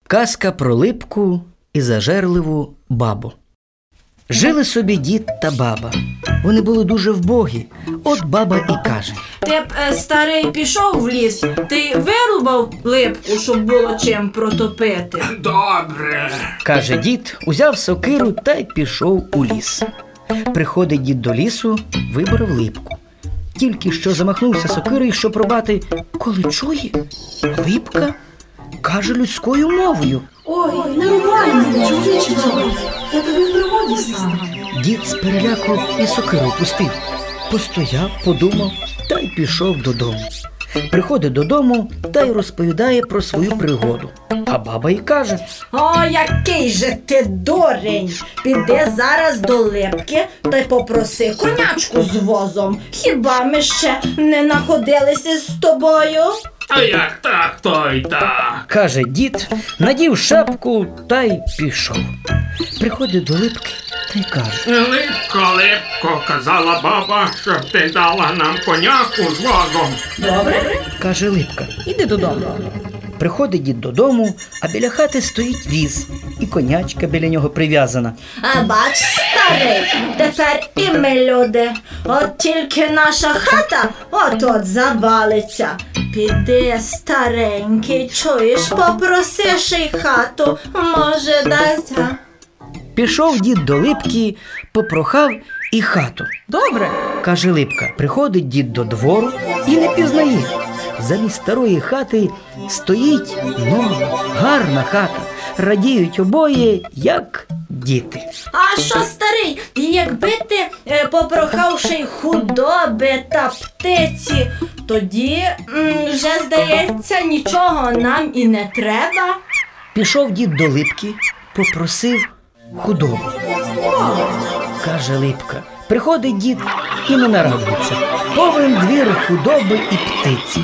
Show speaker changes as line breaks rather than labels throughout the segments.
Казка про липку і зажерливу бабу. Жили собі дід та баба. Вони були дуже вбогі. От баба і каже:
Ти б, старий, пішов в ліс, ти вирубав липку, щоб було чим протопити?
Добре.
Каже дід, узяв сокиру та й пішов у ліс. Приходить дід до лісу, вибрав липку. Тільки що замахнувся сокирою, щоб рубати, коли чує, липка каже людською мовою.
Ой, не рубай мене, чоловіче добрий, я тобі в пригоді стану.
Дід з переляку і сокиру пустив. Постояв, подумав та й пішов додому. Приходить додому та й розповідає про свою пригоду. А баба й каже:
О, який же ти дурень! Піди зараз до липки та й попроси конячку з возом. Хіба ми ще не находилися з тобою?
А як так, то й так.
Каже дід, надів шапку та й пішов. Приходить до липки та й каже:
Липко, казала баба, щоб ти дала нам коняку з возом.
Добре?
Каже липка, іди додому. Приходить дід додому, а біля хати стоїть віз, і конячка біля нього прив'язана.
А бач, старий, тепер і ми люди. От тільки наша хата от-от завалиться. Піди, старенький, чуєш, попроси ще й хату, може дасть, а?
Пішов дід до липки, попрохав і хату.
Добре.
Каже липка, приходить дід до двору і не пізнає. Замість старої хати стоїть нова, гарна хата. Радіють обоє, як діти.
А що, старий, якби ти попрохав ще й худоби та птиці, тоді вже, здається, нічого нам і не треба.
Пішов дід до липки, попросив худобу. Каже липка, приходить дід і не нарадується. Повен двір худоби і птиці.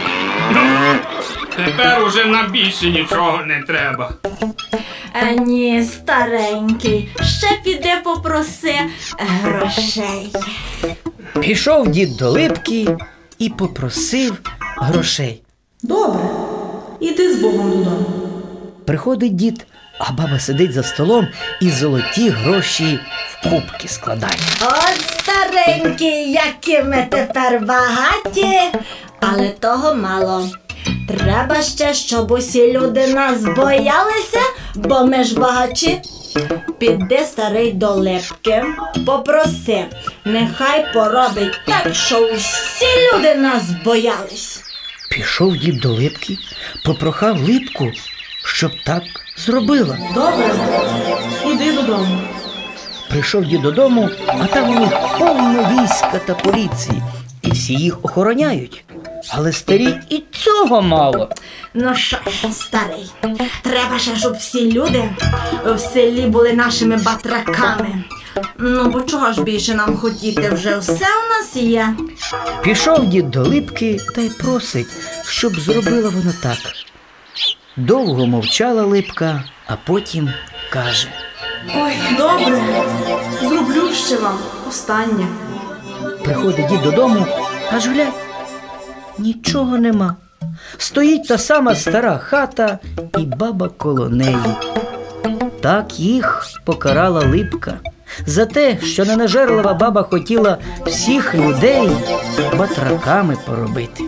Тепер уже нам більше нічого не треба.
Ні, старенький, ще піди попроси грошей.
Пішов дід до липки і попросив грошей.
Добре, іди з Богом додому.
Приходить дід, а баба сидить за столом і золоті гроші в кубки складає.
От, старенький, які ми тепер багаті, але того мало. Треба ще, щоб усі люди нас боялися, бо ми ж багачі. Піди, старий, до липки, попроси, нехай поробить так, що усі люди нас боялись.
Пішов дід до липки, попрохав липку, щоб так зробила.
Добре, іди додому.
Прийшов дід додому, а там у них повно війська та поліції, і всі їх охороняють. Але старі і цього мало.
Ну що ж, старий, треба ще, щоб всі люди в селі були нашими батраками. Ну, бо чого ж більше нам хотіти, вже все у нас є.
Пішов дід до липки та й просить, щоб зробила вона так. Довго мовчала липка, а потім каже:
Ой, добре, зроблю ще вам останнє.
Приходить дід додому, аж глядь, нічого нема. Стоїть та сама стара хата і баба коло неї. Так їх покарала липка за те, що ненажерлива баба хотіла всіх людей батраками поробити.